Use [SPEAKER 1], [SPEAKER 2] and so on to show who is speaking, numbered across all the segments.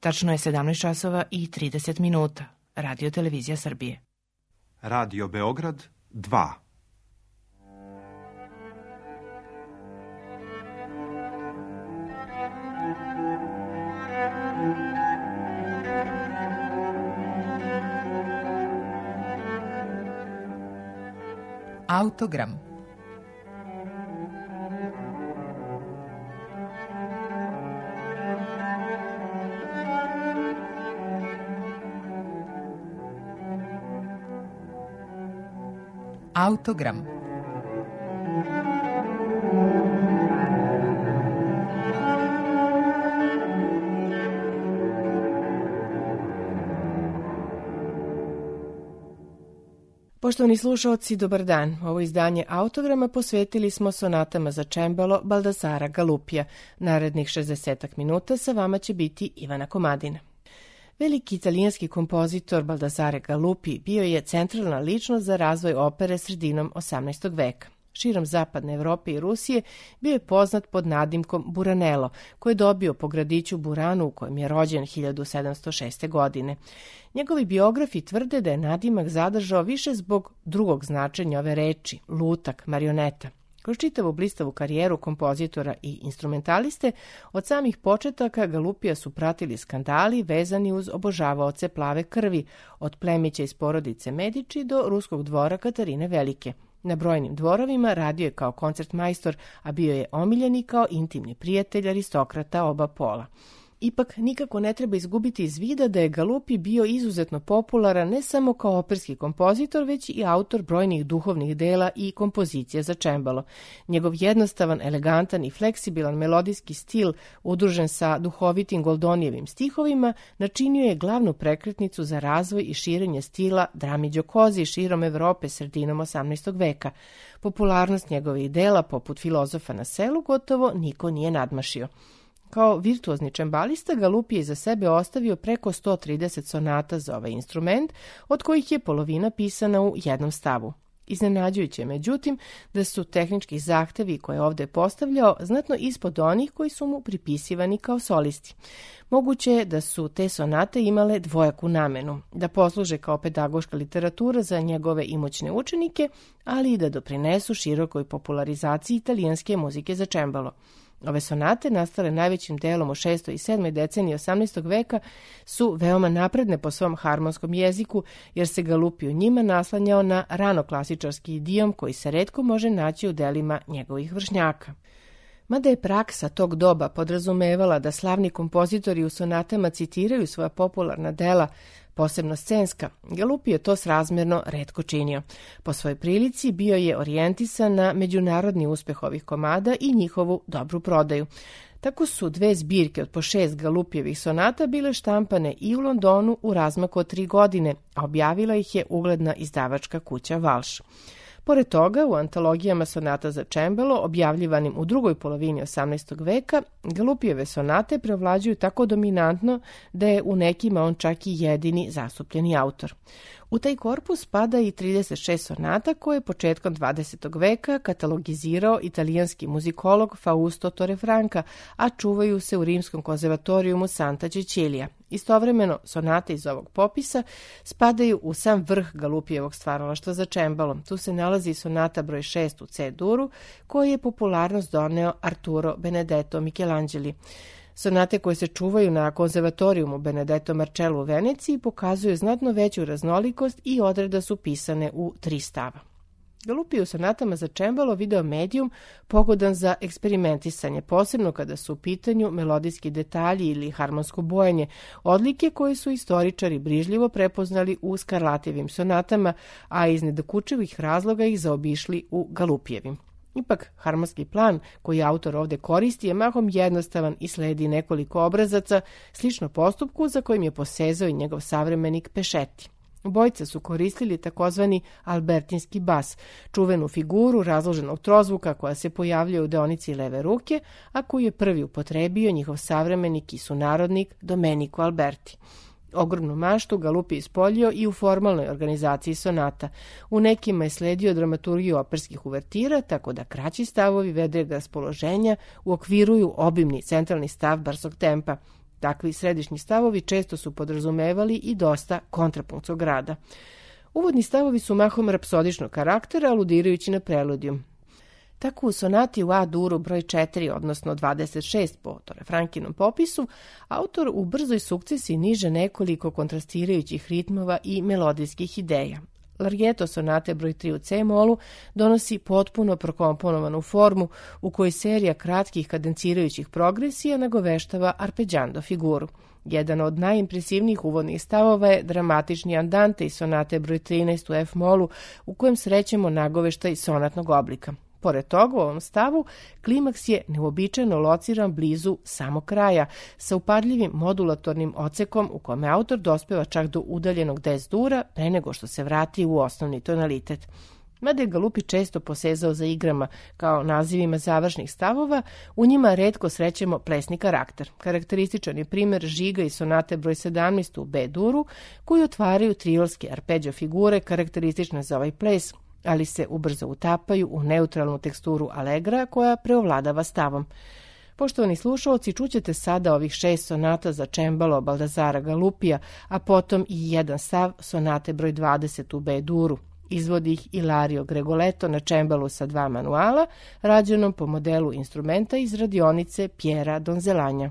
[SPEAKER 1] Tačno je 17 časova i 30 minuta. Radio Televizija Srbije.
[SPEAKER 2] Radio Beograd 2.
[SPEAKER 3] Autogram. Autogram.
[SPEAKER 1] Poštovani slušaoci, dobar dan. Ovo izdanje Autograma posvetili smo sonatama za čembalo Baldasara Galupija. Narednih 60 minuta sa vama će biti Ivana Komadina. Veliki italijanski kompozitor Baldassare Galuppi bio je centralna ličnost za razvoj opere sredinom 18. veka. Širom zapadne Evrope i Rusije bio je poznat pod nadimkom Buranello, koji je dobio po gradiću Buranu u kojem je rođen 1706. godine. Njegovi biografi tvrde da je nadimak zadržao više zbog drugog značenja ove reči, lutak, marioneta. Kroz čitavu blistavu karijeru kompozitora i instrumentaliste, od samih početaka Galuppija su pratili skandali vezani uz obožavaoce plave krvi, od plemića iz porodice Medici do ruskog dvora Katarine Velike. Na brojnim dvorovima radio je kao koncertmajstor, a bio je omiljeni kao intimni prijatelj aristokrata oba pola. Ipak nikako ne treba izgubiti iz vida da je Galuppi bio izuzetno popularan ne samo kao operski kompozitor, već i autor brojnih duhovnih dela i kompozicija za čembalo. Njegov jednostavan, elegantan i fleksibilan melodijski stil, udružen sa duhovitim Goldonijevim stihovima, načinio je glavnu prekretnicu za razvoj i širenje stila drami giocosi širom Evrope sredinom 18. veka. Popularnost njegovih dela, poput Filozofa na selu, gotovo niko nije nadmašio. Kao virtuozni čembalista, Galuppi je za sebe ostavio preko 130 sonata za ovaj instrument, od kojih je polovina pisana u jednom stavu. Iznenađujuće je, međutim, da su tehnički zahtevi koje je ovde postavljao znatno ispod onih koji su mu pripisivani kao solisti. Moguće je da su te sonate imale dvojaku namenu, da posluže kao pedagoška literatura za njegove imućne učenike, ali i da doprinesu širokoj popularizaciji italijanske muzike za čembalo. Ove sonate, nastale najvećim delom u 6. i 7. deceniji 18. veka, su veoma napredne po svom harmonskom jeziku, jer se Galuppi u njima naslanjao na ranoklasičarski idiom koji se retko može naći u delima njegovih vršnjaka. Mada je praksa tog doba podrazumevala da slavni kompozitori u sonatama citiraju svoja popularna dela, posebno scenska, Galuppi je to srazmjerno retko činio. Po svojoj prilici bio je orijentisan na međunarodni uspeh ovih komada i njihovu dobru prodaju. Tako su 2 zbirke od po 6 Galuppijevih sonata bile štampane i u Londonu u razmaku od 3 godine, a objavila ih je ugledna izdavačka kuća Walsh. Pored toga, u antologijama sonata za čembalo, objavljivanim u drugoj polovini 18. veka, Galuppijeve sonate prevlađuju tako dominantno da je u nekima on čak i jedini zastupljeni autor. U taj korpus spada i 36 sonata koje je početkom 20. veka katalogizirao italijanski muzikolog Fausto Torrefranca, a čuvaju se u Rimskom konzervatorijumu Santa Cecilia. Istovremeno, sonate iz ovog popisa spadaju u sam vrh Galuppijevog stvaralaštva za čembalo. Tu se nalazi sonata broj 6 u C-duru, koji je popularnost doneo Arturo Benedetto Michelangeli. Sonate koje se čuvaju na konzervatorijumu Benedetto Marcello u Veneciji pokazuju znatno veću raznolikost i odreda su pisane u 3 stava. Galuppi u sonatama za čembalo video medijum pogodan za eksperimentisanje, posebno kada su u pitanju melodijski detalji ili harmonsko bojanje, odlike koje su istoričari brižljivo prepoznali u Scarlattijevim sonatama, a iz nedokučivih razloga ih zaobišli u Galuppijevim. Ipak, harmonski plan koji autor ovde koristi je mahom jednostavan i sledi nekoliko obrazaca, slično postupku za kojim je posezao i njegov savremenik Pescetti. Obojica su koristili takozvani albertinski bas, čuvenu figuru razloženog trozvuka koja se pojavljuje u deonici leve ruke, a koju je prvi upotrebio njihov savremenik i sunarodnik Domenico Alberti. Ogromnu maštu Galuppi ispoljio i u formalnoj organizaciji sonata. U nekima je sledio dramaturgiju operskih uvertira, tako da kraći stavovi vedreg raspoloženja uokviruju obimni centralni stav brzog tempa. Takvi središnji stavovi često su podrazumevali i dosta kontrapunktskog rada. Uvodni stavovi su mahom rapsodičnog karaktera, aludirajući na preludijum. Tako u sonati u A-duru broj 4, odnosno 26 po Frankinom popisu, autor u brzoj sukcesiji niže nekoliko kontrastirajućih ritmova i melodijskih ideja. Larghetto sonate broj 3 u C-molu donosi potpuno prokomponovanu formu u kojoj serija kratkih kadencirajućih progresija nagoveštava arpeđando figuru. Jedan od najimpresivnijih uvodnih stavova je dramatični andante iz sonate broj 13 u F-molu u kojem srećemo nagoveštaj sonatnog oblika. Pored toga, u ovom stavu, klimaks je neuobičajeno lociran blizu samog kraja, sa upadljivim modulatornim ocekom u kome autor dospeva čak do udaljenog des dura pre nego što se vrati u osnovni tonalitet. Mada je Galuppi često posezao za igrama kao nazivima završnih stavova, u njima retko srećemo plesni karakter. Karakterističan je primer žiga iz sonate broj 17 u B-duru, koji otvaraju triolske arpeđo figure karakteristične za ovaj ples, ali se ubrzo utapaju u neutralnu teksturu alegra koja preovladava stavom. Poštovani slušalci, čućete sada ovih 6 sonata za čembalo Baldasara Galuppija, a potom i jedan stav sonate broj 20 u B-duru. Izvodi ih Ilario Gregoletto na čembalu sa 2 manuala, rađenom po modelu instrumenta iz radionice Piera Donzelanja.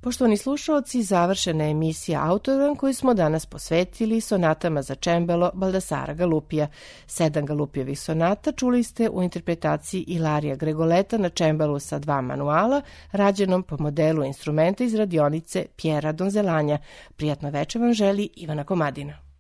[SPEAKER 1] Poštovani slušaoci, završena je emisija Autogram koju smo danas posvetili sonatama za čembalo Baldasara Galupija. 7 Galupijevih sonata čuli ste u interpretaciji Ilarija Gregoleta na čembalu sa 2 manuala, rađenom po modelu instrumenta iz radionice Pjera Donzelanja. Prijatno večer vam želi Ivana Komadina.